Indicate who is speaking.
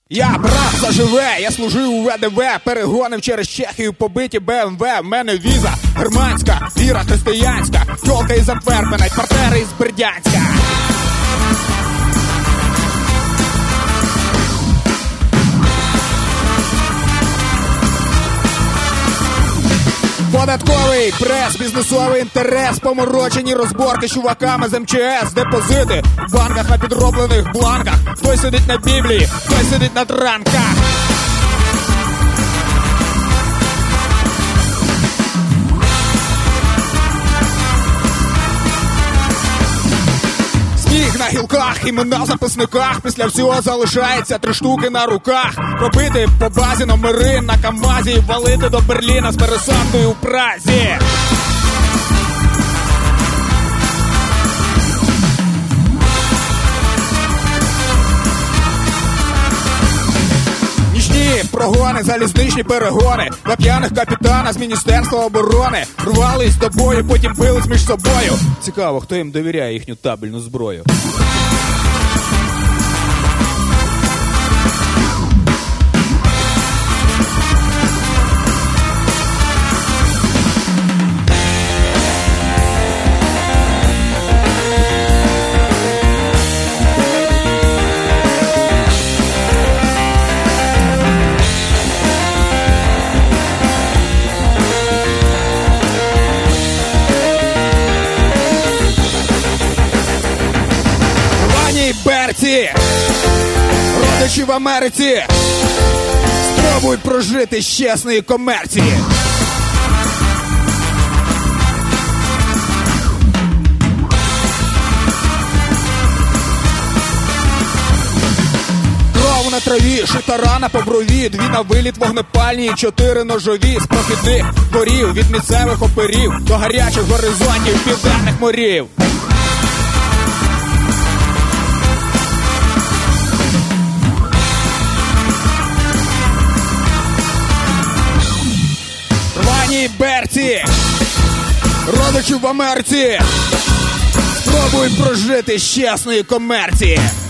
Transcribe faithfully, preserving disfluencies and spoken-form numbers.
Speaker 1: Я брат заживе, я служив у Ве Де Ве, перегонив через Чехію, побиті Бе Ем Ве. В мене віза германська, віра християнська, тьолка із Антверпена, партнери із Бердянська. Податковий прес, бізнесовий інтерес, поморочені розборки з чуваками з Ем Че Ес, депозити в банках на підроблених бланках. Хтось сидить на Біблії, хтось сидить на транках. Сніг на гілках, імена в записниках, після всього залишається три штуки на руках. Пробити по базі номери на КамАЗі і валити до Берліна з пересадкою у Празі. Нічні прогони, залізничні перегони, на п'яних капітана з Міністерства оборони. Рвались до бою, потім бились між собою. Цікаво, хто їм довіряє їхню табельну зброю. Берці, родичі в Америці, спробуй прожити з чесної комерції. Кров на траві, шита рана по брові, дві на виліт вогнепальні, чотири ножові, з прохідних дворів, від місцевих оперів до гарячих горизонтів південних морів. Берці, родичі в Америці, спробуй прожити з чесної комерції.